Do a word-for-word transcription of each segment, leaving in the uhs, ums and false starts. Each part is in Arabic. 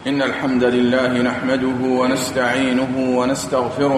إن الحمد لله نحمده ونستعينه ونستغفره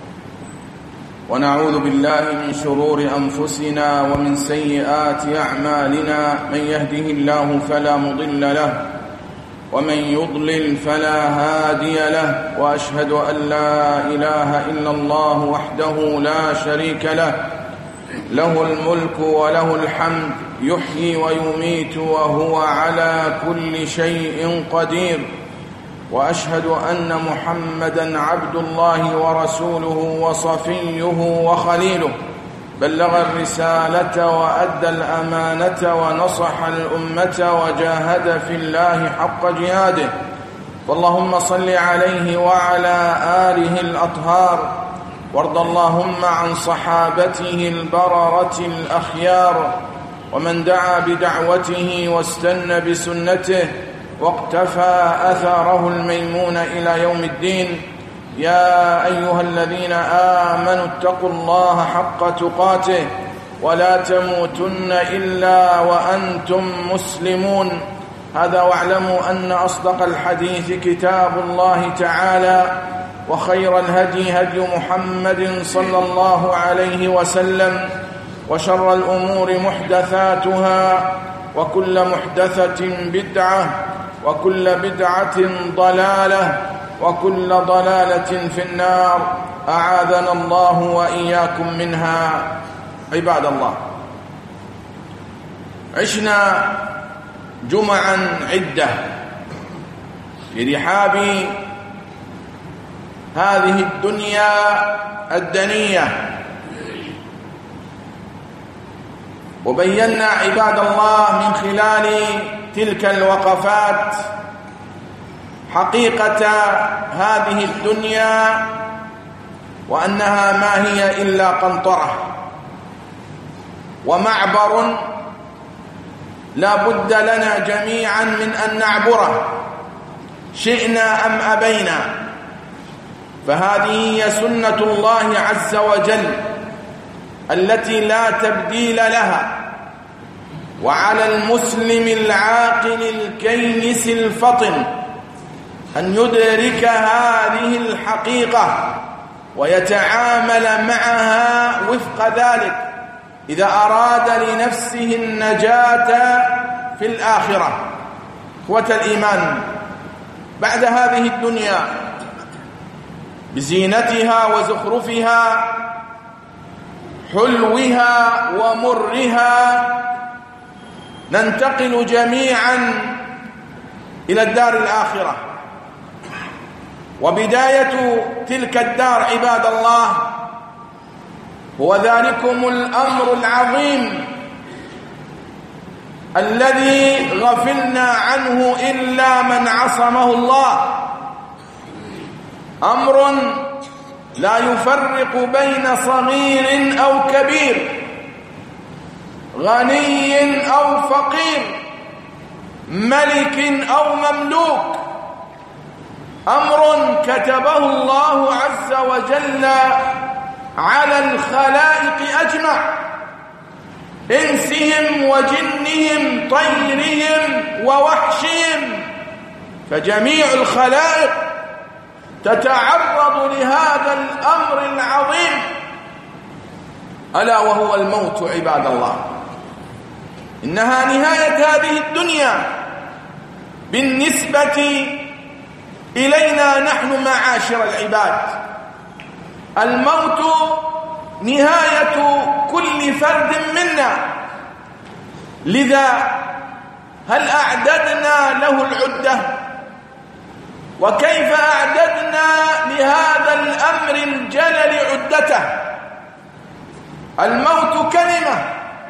ونعوذ بالله من شرور أنفسنا ومن سيئات أعمالنا. من يهده الله فلا مضل له ومن يضلل فلا هادي له، وأشهد أن لا إله إلا الله وحده لا شريك له، له الملك وله الحمد، يحيي ويميت وهو على كل شيء قدير. وأشهد أن محمدًا عبد الله ورسوله وصفيه وخليله، بلغ الرسالة وأدى الأمانة ونصح الأمة وجاهد في الله حق جهاده. فاللهم صل عليه وعلى آله الأطهار، وارض اللهم عن صحابته البررة الأخيار، ومن دعا بدعوته واستنى بسنته واقتفى أثره الميمون إلى يوم الدين. يا أيها الذين آمنوا اتقوا الله حق تقاته ولا تموتن إلا وأنتم مسلمون. هذا واعلموا أن أصدق الحديث كتاب الله تعالى، وخير الهدي هدي محمد صلى الله عليه وسلم، وشر الأمور محدثاتها، وكل محدثة بدعة، وكل بدعة ضلالة، وكل ضلالة في النار، أعاذنا الله وإياكم منها. عباد الله، عشنا جمعا عدة في رحاب هذه الدنيا الدنية، وبينا عباد الله من خلال تلك الوقفات حقيقة هذه الدنيا، وأنها ما هي إلا قنطرة ومعبر لا بد لنا جميعا من أن نعبره شئنا أم أبينا. فهذه هي سنة الله عز وجل التي لا تبديل لها، وعلى المسلم العاقل الكيس الفطن أن يدرك هذه الحقيقة ويتعامل معها وفق ذلك إذا أراد لنفسه النجاة في الآخرة. إخوة الإيمان، بعد هذه الدنيا بزينتها وزخرفها، حلوها ومرها، ننتقل جميعا إلى الدار الآخرة. وبداية تلك الدار عباد الله هو ذلكم الأمر العظيم الذي غفلنا عنه إلا من عصمه الله، أمر لا يفرق بين صغير أو كبير، غني أو فقير، ملك أو مملوك، أمر كتبه الله عز وجل على الخلائق أجمع، إنسهم وجنهم، طيرهم ووحشهم، فجميع الخلائق تتعرض لهذا الأمر العظيم، ألا وهو الموت عباد الله. إنها نهاية هذه الدنيا بالنسبة إلينا نحن معاشر العباد. الموت نهاية كل فرد منا، لذا هل أعددنا له العدة؟ وكيف أعددنا لهذا الأمر الجلل عدته؟ الموت كلمة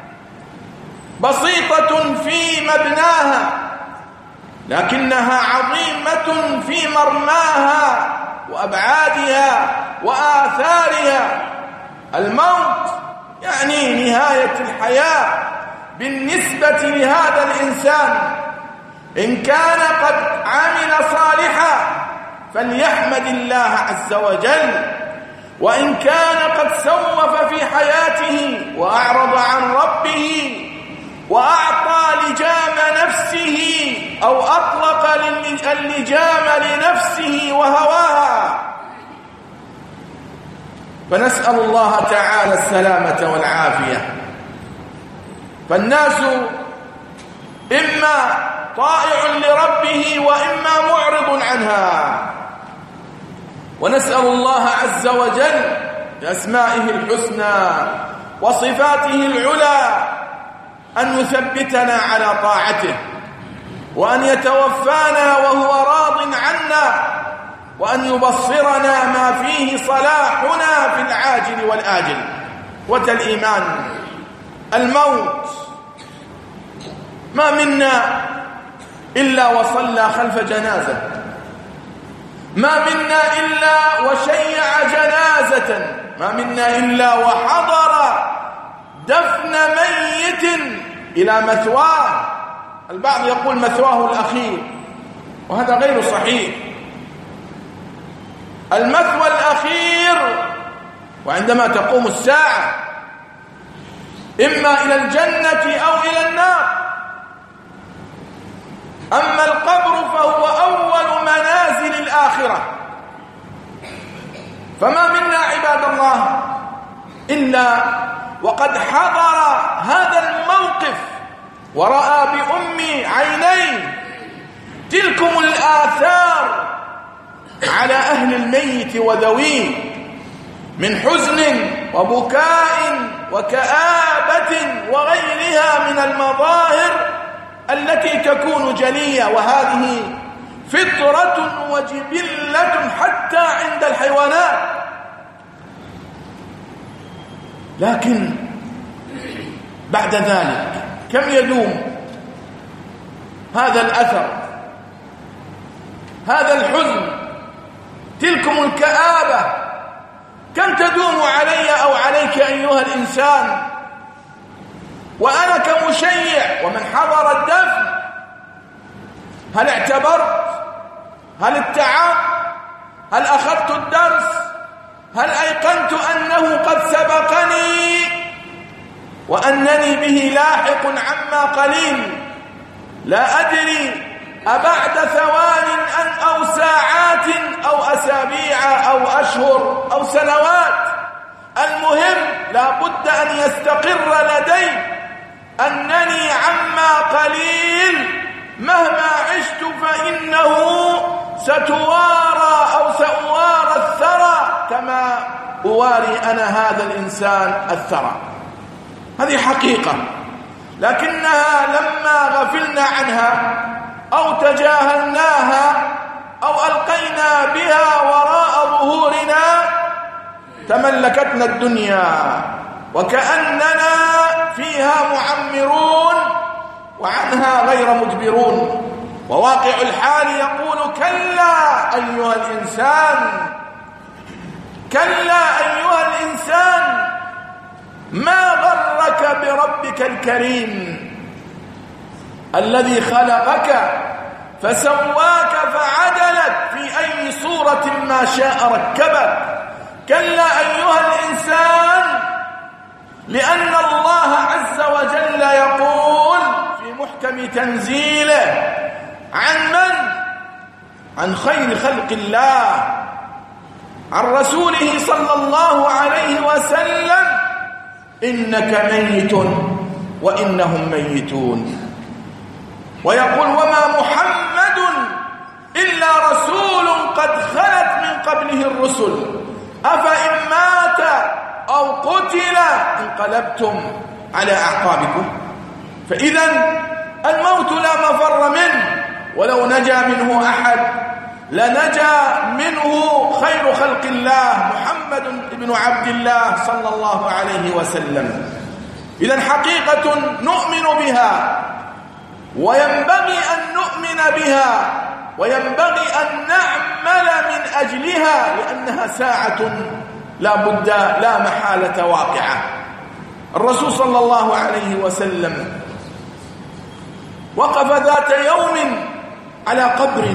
بسيطة في مبناها، لكنها عظيمة في مرماها وأبعادها وآثارها. الموت يعني نهاية الحياة بالنسبة لهذا الإنسان. إن كان قد عمل صالحا فليحمد الله عز وجل، وإن كان قد سوف في حياته وأعرض عن ربه وأعطى لجام نفسه أو أطلق اللجام لنفسه وهواها. فنسأل الله تعالى السلامة والعافية. فالناس إما طائع لربه وإما معرض عنها، ونسأل الله عز وجل بأسمائه الحسنى وصفاته العلى أن يثبتنا على طاعته، وأن يتوفانا وهو راض عنا، وأن يبصرنا ما فيه صلاحنا في العاجل والآجل. وتالإيمان الموت، ما منا إلا وصلى خلف جنازة، ما منا إلا وشيع جنازة، ما منا إلا وحضر دفن ميت إلى مثواه. البعض يقول مثواه الأخير، وهذا غير صحيح. المثوى الأخير وعندما تقوم الساعة إما إلى الجنة أو إلى النار. أما القبر فهو أول منازل الآخرة. فما منا عباد الله إلا وقد حضر هذا الموقف ورأى بأم عينيه تلكم الآثار على أهل الميت وذويه من حزن وبكاء وكآبة وغيرها من المظاهر التي تكون جلية، وهذه فطرة وجبلة حتى عند الحيوانات. لكن بعد ذلك كم يدوم هذا الأثر، هذا الحزن، تلكم الكآبة، كم تدوم علي أو عليك أيها الإنسان؟ وأنا كمشيع ومن حضر الدفن، هل اعتبرت؟ هل اتعظت؟ هل أخذت الدرس؟ هل أيقنت أنه قد سبقني وأنني به لاحق عما قليل؟ لا أدري أبعد ثوان أن أو ساعات أو أسابيع أو أشهر أو سنوات. المهم لا بد أن يستقر لدي أنني عما قليل مهما عشت فإنه ستوارى أو سأوارى الثرى كما أواري أنا هذا الإنسان الثرى. هذه حقيقة، لكنها لما غفلنا عنها أو تجاهلناها أو ألقينا بها وراء ظهورنا تملكتنا الدنيا، وكأننا فيها معمرون وعنها غير مجبرون. وواقع الحال يقول كلا أيها الإنسان، كلا أيها الإنسان، ما غرك بربك الكريم الذي خلقك فسواك فعدلك في أي صورة ما شاء ركبك. كلا أيها الإنسان، لأن الله عز وجل يقول في محكم تنزيله عن من؟ عن خير خلق الله، عن رسوله صلى الله عليه وسلم: إنك ميت وإنهم ميتون. ويقول: وما محمد إلا رسول قد خلت من قبله الرسل أفإن مات أو قتل انقلبتم على أعقابكم. فإذا الموت لا مفر منه، ولو نجا منه أحد لنجا منه خير خلق الله محمد بن عبد الله صلى الله عليه وسلم. إذا حقيقة نؤمن بها، وينبغي أن نؤمن بها، وينبغي أن نعمل من أجلها، لأنها ساعة لا بد لا محالة واقعة. الرسول صلى الله عليه وسلم وقف ذات يوم على قبر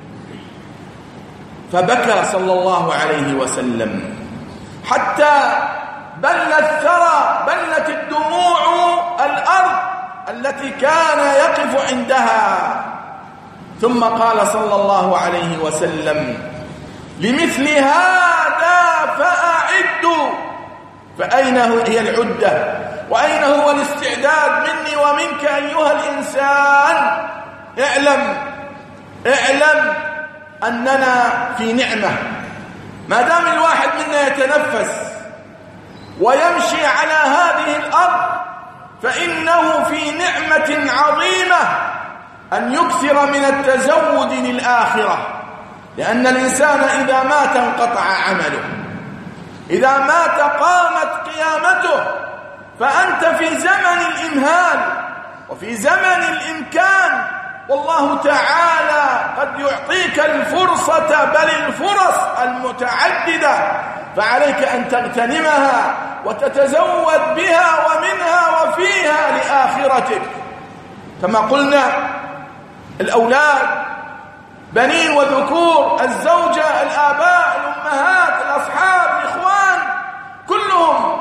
فبكى صلى الله عليه وسلم حتى بل الثرى، بلت الدموع الأرض التي كان يقف عندها. ثم قال صلى الله عليه وسلم: لمثل هذا فأعدوا. فأين هي العدة وأين هو الاستعداد مني ومنك أيها الإنسان؟ اعلم اعلم أننا في نعمة. ما دام الواحد منا يتنفس ويمشي على هذه الأرض فإنه في نعمة عظيمة أن يكثر من التزود للآخرة، لأن الإنسان إذا مات انقطع عمله، إذا مات قامت قيامته. فأنت في زمن الإمهال وفي زمن الإمكان، والله تعالى قد يعطيك الفرصة بل الفرص المتعددة، فعليك أن تغتنمها وتتزود بها ومنها وفيها لآخرتك. كما قلنا الأولاد بنين وذكور، الزوجة، الآباء، الأمهات، الأصحاب، الإخوان، كلهم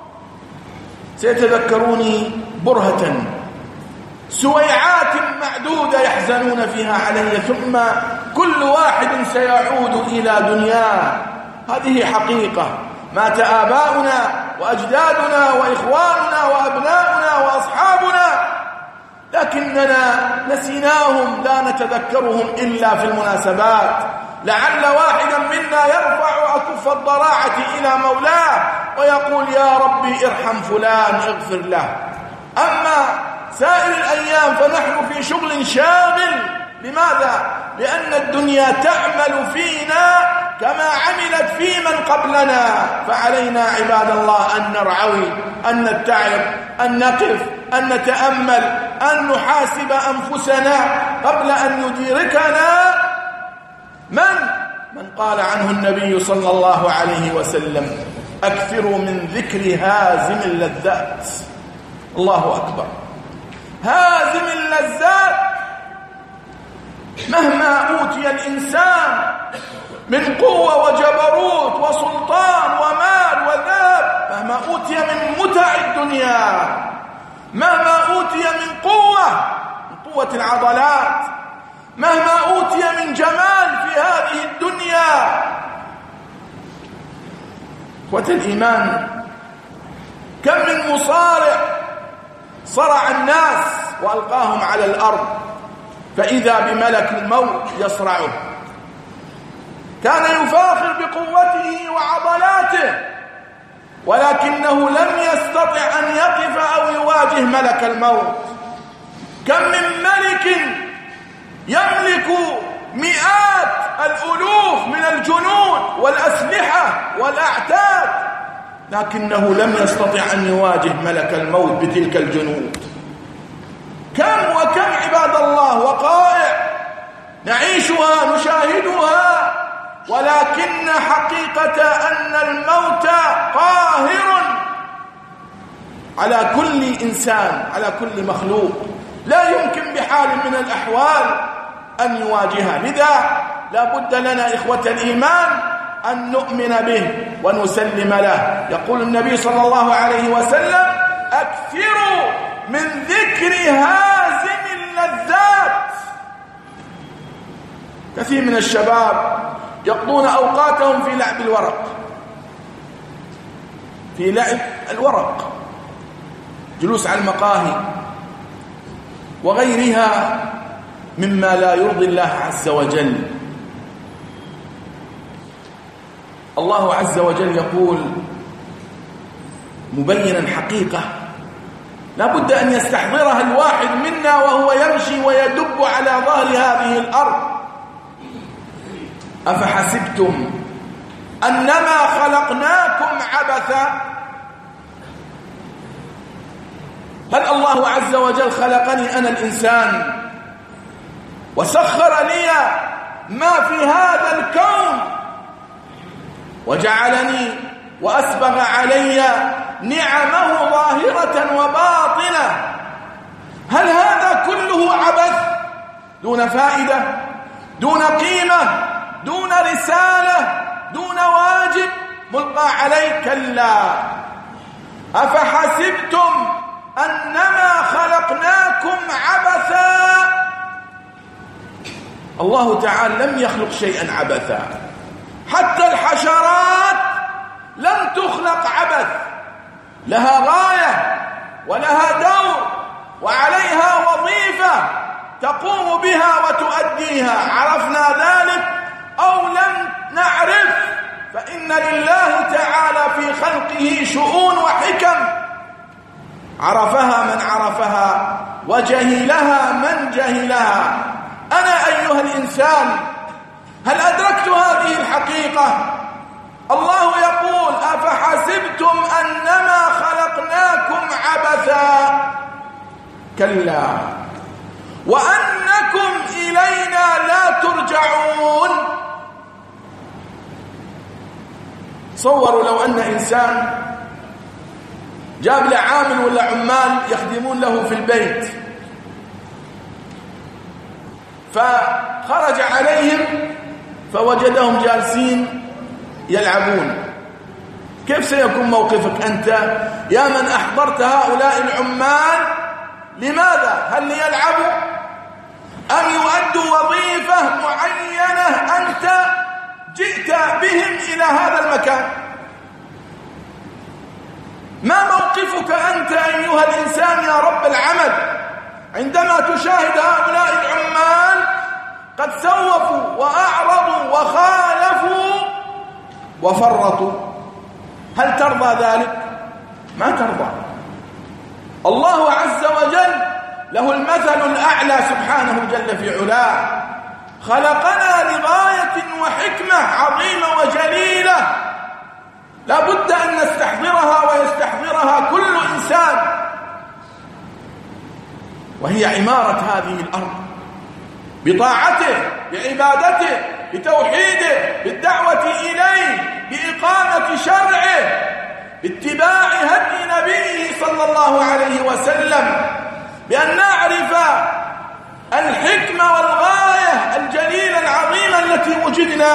سيتذكروني برهة سويعات معدودة يحزنون فيها علي، ثم كل واحد سيعود إلى دنياه. هذه حقيقة. مات آباؤنا وأجدادنا وإخواننا وأبناؤنا وأصحابنا، لكننا نسيناهم، لا نتذكرهم إلا في المناسبات. لعل واحدا منا يرفع أكف الضراعة إلى مولاه ويقول: يا ربي ارحم فلان، اغفر له. أما سائر الأيام فنحن في شغل شاغل. لماذا؟ لأن الدنيا تعمل فينا كما عملت في من قبلنا، فعلينا عباد الله أن نرعوي، أن نتعب، أن نقف، أن نتأمل، أن نحاسب أنفسنا قبل أن يديركنا من؟ من قال عنه النبي صلى الله عليه وسلم: أكثروا من ذكر هازم اللذات. الله أكبر. هازم اللذات، مهما أوتي الإنسان من قوة وجبروت وسلطان ومال وذاب، مهما أوتي من متع الدنيا، مهما أوتي من قوة، من قوة العضلات، مهما أوتي من جمال في هذه الدنيا، إخوة الإيمان، كم من مصارع صرع الناس وألقاهم على الأرض فإذا بملك الموت يصرعه. كان يفاخر بقوته وعضلاته، ولكنه لم يستطع أن يقف أو يواجه ملك الموت. كم من ملك يملك مئات الألوف من الجنود والأسلحة والأعتاد، لكنه لم يستطع أن يواجه ملك الموت بتلك الجنود. كم وكم عباد الله وقائع نعيشها نشاهدها، ولكن حقيقة أن الموت قاهر على كل إنسان، على كل مخلوق، لا يمكن بحال من الأحوال أن يواجهها. لذا لا بد لنا إخوة الإيمان أن نؤمن به ونسلم له. يقول النبي صلى الله عليه وسلم: أكثروا من ذكر هازم اللذات. كثير من الشباب يقضون أوقاتهم في لعب الورق، في لعب الورق، جلوس على المقاهي وغيرها مما لا يرضي الله عز وجل. الله عز وجل يقول مبينا حقيقة لا بد أن يستحضرها الواحد منا وهو يمشي ويدب على ظهر هذه الأرض: أفحسبتم أنما خلقناكم عبثا. هل الله عز وجل خلقني أنا الإنسان وسخر لي ما في هذا الكون وجعلني وأسبغ علي نعمه ظاهرة وباطنة؟ هل هذا كله عبث دون فائدة، دون قيمة، دون رسالة، دون واجب ملقى عليك؟ كلا. أفحسبتم أنما خلقناكم عبثا. الله تعالى لم يخلق شيئا عبثا، حتى الحشرات لم تخلق عبث، لها غاية ولها دور وعليها وظيفة تقوم بها وتؤديها. عرفنا ذلك أو لم نعرف، فإن لله تعالى في خلقه شؤون وحكم عرفها من عرفها وجهلها من جهلها. أنا أيها الإنسان هل أدركت هذه الحقيقة؟ الله يقول: أفحسبتم أنما خلقناكم عبثا، كلا وأنكم إلينا لا ترجعون. تصوروا لو أن إنسان جاب له عامل ولا عمال يخدمون له في البيت، فخرج عليهم فوجدهم جالسين يلعبون، كيف سيكون موقفك أنت يا من أحضرت هؤلاء العمال؟ لماذا؟ هل ليلعبوا أم يؤدوا وظيفة معينة أنت جئت بهم إلى هذا المكان؟ ما موقفك أنت أيها الإنسان يا رب العمل عندما تشاهد هؤلاء العمال قد سوفوا وأعرضوا وخالفوا وفرطوا؟ هل ترضى ذلك؟ ما ترضى. الله عز وجل له المثل الأعلى سبحانه جل في علاه، خلقنا لغاية وحكمة عظيمة وجليلة لا بد أن نستحضرها ويستحضرها كل إنسان، وهي عمارة هذه الأرض بطاعته، بعبادته، بتوحيده، بالدعوة إليه، بإقامة شرعه، باتباع هدي نبيه صلى الله عليه وسلم، بأن نعرف الحكمة والغاية الجليلة العظيمة التي وجدنا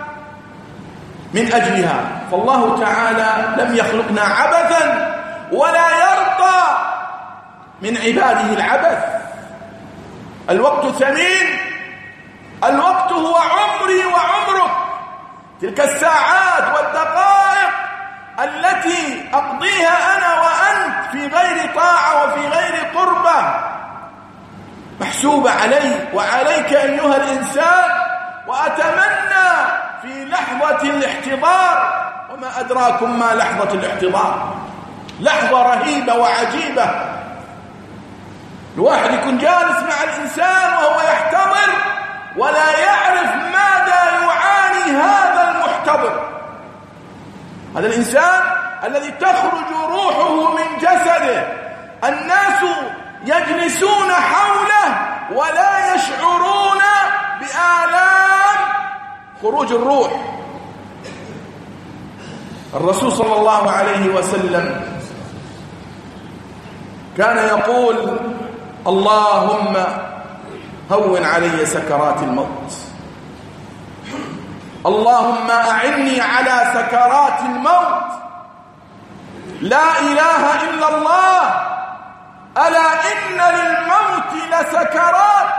من أجلها. فالله تعالى لم يخلقنا عبثا ولا يرضى من عباده العبث. الوقت ثمين، الوقت هو عمري وعمرك، تلك الساعات والدقائق التي أقضيها أنا وأنت في غير طاعة وفي غير قربة محسوبة علي وعليك أيها الإنسان. وأتمنى في لحظة الاحتضار، وما أدراكم ما لحظة الاحتضار، لحظة رهيبة وعجيبة. الواحد يكون جالس مع الإنسان وهو يحتضر ولا يعرف ماذا يعاني هذا المحتضر، هذا الإنسان الذي تخرج روحه من جسده، الناس يجلسون حوله ولا يشعرون بآلام خروج الروح. الرسول صلى الله عليه وسلم كان يقول: اللهم هون علي سكرات الموت، اللهم أعني على سكرات الموت، لا إله إلا الله، ألا إن للموت لسكرات.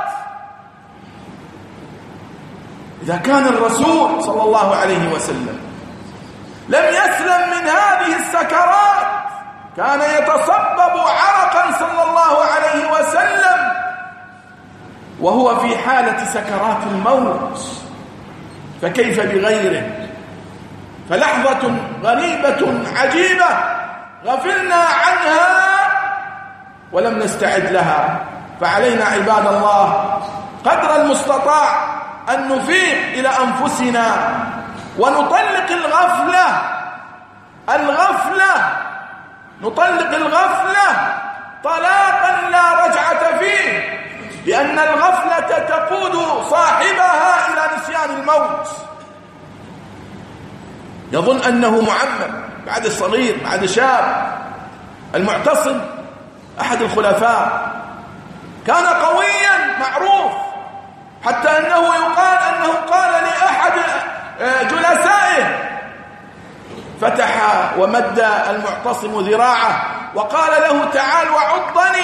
إذا كان الرسول صلى الله عليه وسلم لم يسلم من هذه السكرات، كان يتصبب عرقا صلى الله عليه وسلم وهو في حالة سكرات الموت، فكيف بغيره؟ فلحظة غريبة عجيبة غفلنا عنها ولم نستعد لها. فعلينا عباد الله قدر المستطاع أن نفيق إلى أنفسنا ونطلق الغفلة الغفلة نطلق الغفلة طلاقا لا رجعة فيه، لأن الغفلة تقود صاحبها إلى نسيان الموت. يظن أنه معمر، بعد الصغير، بعد شاب. المعتصم أحد الخلفاء كان قويا معروف، حتى أنه يقال أنه قال لأحد جلسائه، فتح ومد المعتصم ذراعه وقال له تعال وعضني،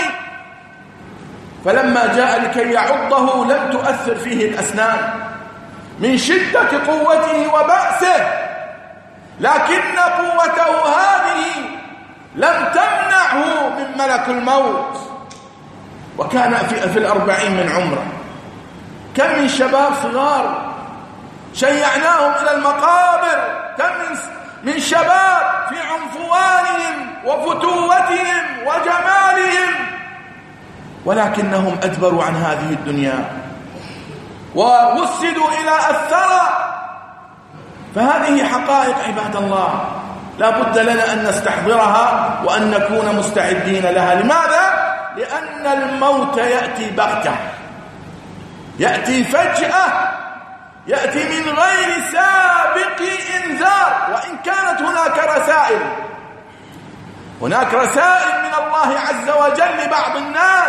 فلما جاء لكي يعضه لم تؤثر فيه الأسنان من شدة قوته وبأسه، لكن قوته هذه لم تمنعه من ملك الموت. وكان في, في الأربعين من عمره. كم من شباب صغار شيعناهم إلى المقابر، كم من, من شباب في عنفوانهم وفتوتهم وجمالهم، ولكنهم أدبروا عن هذه الدنيا ووسدوا إلى الثرى. فهذه حقائق عباد الله لا بد لنا أن نستحضرها وأن نكون مستعدين لها. لماذا؟ لأن الموت يأتي بغتة، يأتي فجأة، يأتي من غير سابق إنذار. وإن كانت هناك رسائل، هناك رسائل من الله عز وجل لبعض الناس،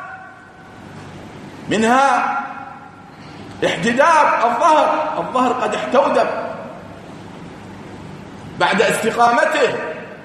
منها احتداب الظهر، الظهر قد احتودب بعد استقامته،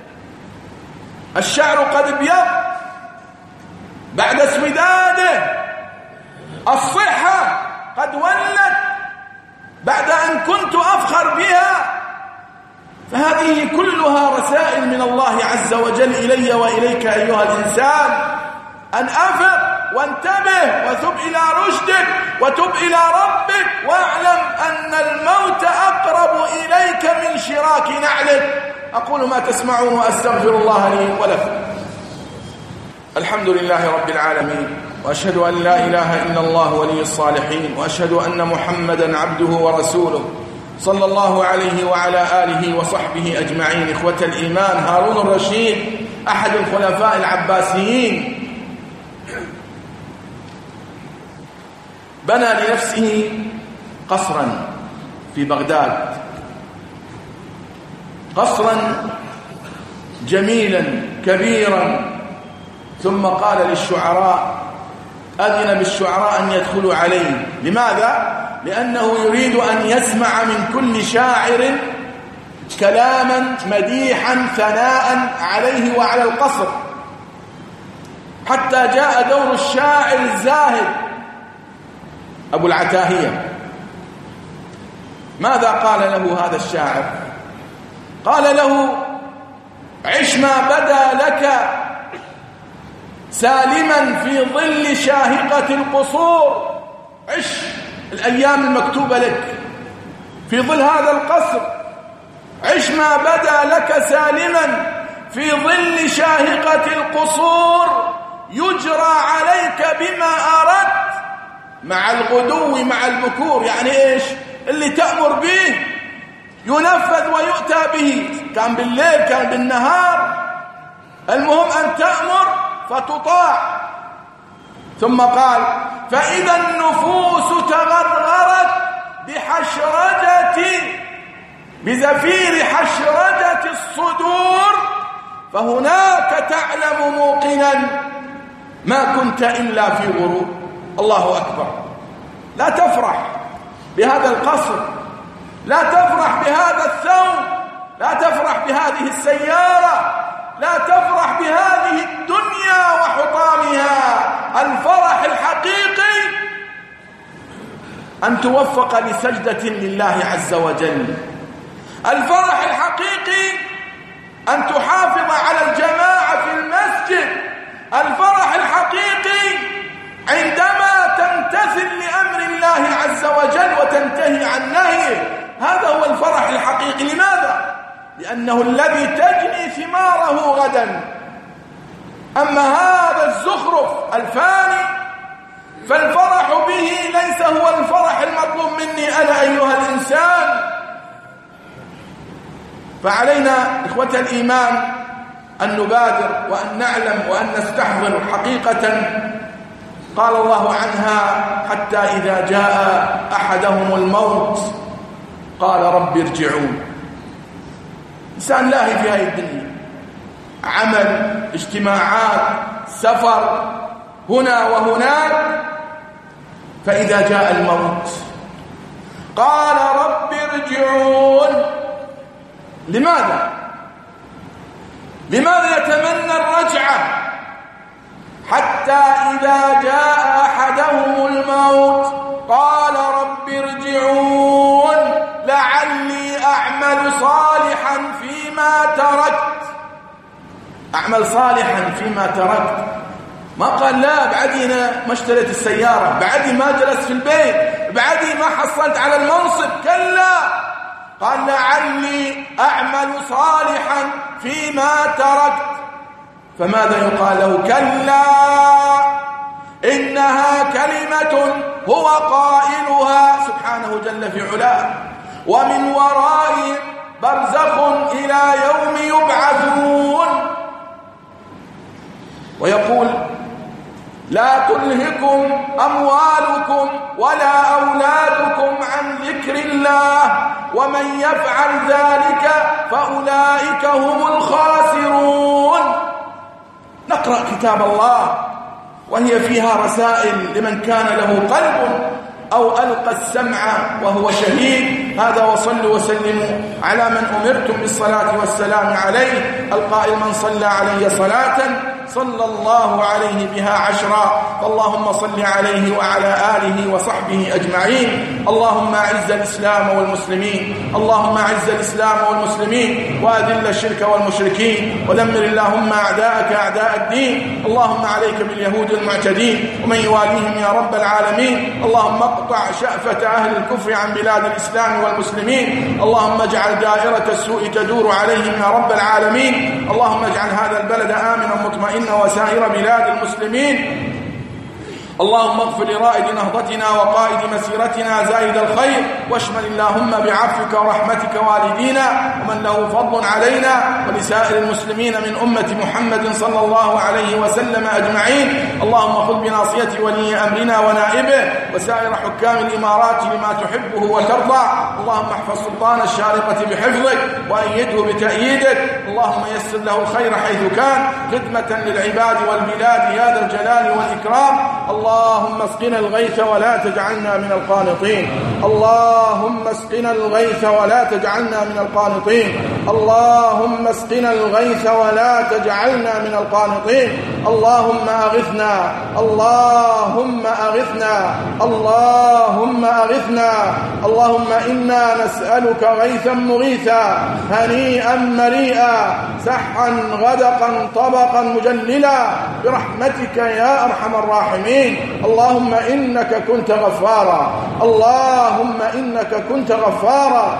الشعر قد ابيض بعد اسوداده، الصحة قد ولت بعد أن كنت أفخر بها. فهذه كلها رسائل من الله عز وجل إلي وإليك أيها الإنسان، أن أفق وانتبه وتب إلى رشدك وتب إلى ربك، واعلم أن الموت أقرب إليك من شراك نعلك. أقول ما تسمعون وأستغفر الله لي ولكم. الحمد لله رب العالمين، وأشهد أن لا إله إلا الله ولي الصالحين، وأشهد أن محمدا عبده ورسوله صلى الله عليه وعلى آله وصحبه أجمعين. إخوة الإيمان، هارون الرشيد أحد الخلفاء العباسيين بنى لنفسه قصرا في بغداد، قصرا جميلا كبيرا، ثم قال للشعراء، أذن بالشعراء أن يدخلوا عليه. لماذا؟ لأنه يريد أن يسمع من كل شاعر كلاما مديحا ثناء عليه وعلى القصر، حتى جاء دور الشاعر الزاهد أبو العتاهية. ماذا قال له هذا الشاعر؟ قال له: عش ما بدا لك سالما في ظل شاهقة القصور، عش الأيام المكتوبة لك في ظل هذا القصر، عش ما بدا لك سالما في ظل شاهقة القصور، يجرى عليك بما أردت مع الغدو مع البكور. يعني إيش اللي تأمر به ينفذ ويؤتى به، كان بالليل كان بالنهار، المهم أن تأمر فتطاع. ثم قال: فإذا النفوس تغرغرت بحشرجة بزفير حشرجة الصدور، فهناك تعلم موقنا ما كنت إلا في غرور. الله أكبر. لا تفرح بهذا القصر، لا تفرح بهذا الثوب، لا تفرح بهذه السيارة، لا تفرح بهذه الدنيا وحطامها. الفرح الحقيقي أن توفق لسجدة لله عز وجل. الفرح الحقيقي أن تحافظ على الجماعة في المسجد. الفرح الحقيقي عندما تمتثل لأمر الله عز وجل وتنتهي عن نهيه. هذا هو الفرح الحقيقي. لماذا؟ لأنه الذي تجني ثماره غدا. أما هذا الزخرف الفاني فالفرح به ليس هو الفرح المطلوب مني أنا أيها الإنسان. فعلينا إخوة الإيمان أن نبادر وأن نعلم وأن نستحضر حقيقة قال الله عنها: حتى إذا جاء أحدهم الموت قال رب ارجعون. إنسان لاهي في هذه الدنيا، عمل، اجتماعات، سفر هنا وهناك، فإذا جاء الموت قال رب ارجعون. لماذا؟ لماذا يتمنى الرجل حتى إذا جاء أحدهم الموت قال رب ارجعون لعلي أعمل صالحا فيما تركت. أعمل صالحا فيما تركت، ما قال لا بعدي ما اشتريت السيارة، بعدي ما جلست في البيت، بعدي ما حصلت على المنصب، كلا، قال لعلي أعمل صالحا فيما تركت. فماذا يقال له؟ كلا إنها كلمة هو قائلها سبحانه جل في علاه ومن ورائهم برزخ إلى يوم يبعثون. ويقول لا تلهكم أموالكم ولا أولادكم عن ذكر الله ومن يفعل ذلك فأولئك هم الخاسرون. نقرأ كتاب الله وهي فيها رسائل لمن كان له قلب أو ألقى السمع وهو شهيد. هذا وصلوا وسلموا على من أمرتم بالصلاة والسلام عليه، القائل من صلى علي صلاة صلى الله عليه بها عشرا. فاللهم صل عليه وعلى آله وصحبه أجمعين. اللهم أعز الإسلام والمسلمين، اللهم أعز الإسلام والمسلمين وأذل الشرك والمشركين، ودمر اللهم أعداءك أعداء الدين. اللهم عليك باليهود المعتدين ومن يواليهم يا رب العالمين. اللهم اقطع شأفة أهل الكفر عن بلاد الإسلام والمسلمين. اللهم اجعل دائرة السوء تدور عليهم يا رب العالمين. اللهم اجعل هذا البلد آمنا مطمئنا وسائر بلاد المسلمين. اللهم اغفر لرائد نهضتنا وقائد مسيرتنا زائد الخير، واشمل اللهم بعفوك ورحمتك والدينا ومن له فضل علينا ولسائر المسلمين من أمة محمد صلى الله عليه وسلم أجمعين. اللهم خذ بناصية ولي أمرنا ونائبه وسائر حكام الإمارات لما تحبه وترضى. اللهم احفظ سلطان الشارقة بحفظك وأيده بتأييدك. اللهم يسر له الخير حيث كان خدمة للعباد والبلاد يا ذا الجلال والإكرام. اللهم اسقنا الغيث ولا تجعلنا من القانطين. اللهم اسقنا الغيث ولا تجعلنا من القانطين. اللهم اسقنا الغيث ولا تجعلنا من القانطين. اللهم أغثنا، اللهم أغثنا، اللهم أغثنا. اللهم إنا نسألك غيثا مغيثا هنيئا مريئا سحا غدقا طبقا مجللا برحمتك يا أرحم الراحمين. اللهم إنك كنت غفارا، اللهم إنك كنت غفارا،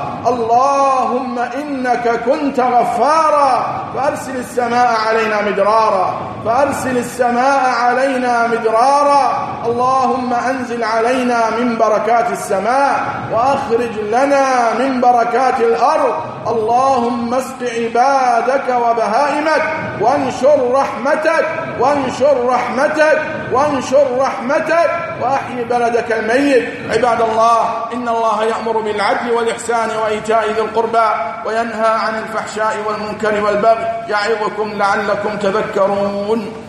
اللهم إنك كنت غفارا. فأرسل السماء علينا مدرارا، فأرسل السماء علينا مدرارا. اللهم أنزل علينا من بركات السماء وأخرج لنا من بركات الأرض. اللهم اسق عبادك وبهائمك وانشر رحمتك وانشر رحمتك وانشر رحمتك وأحيي بلدك الميت. عباد الله، إن الله يأمر بالعدل والإحسان وإيتاء ذي القربى وينهى عن الفحشاء والمنكر والبغي يعظكم لعلكم تذكرون.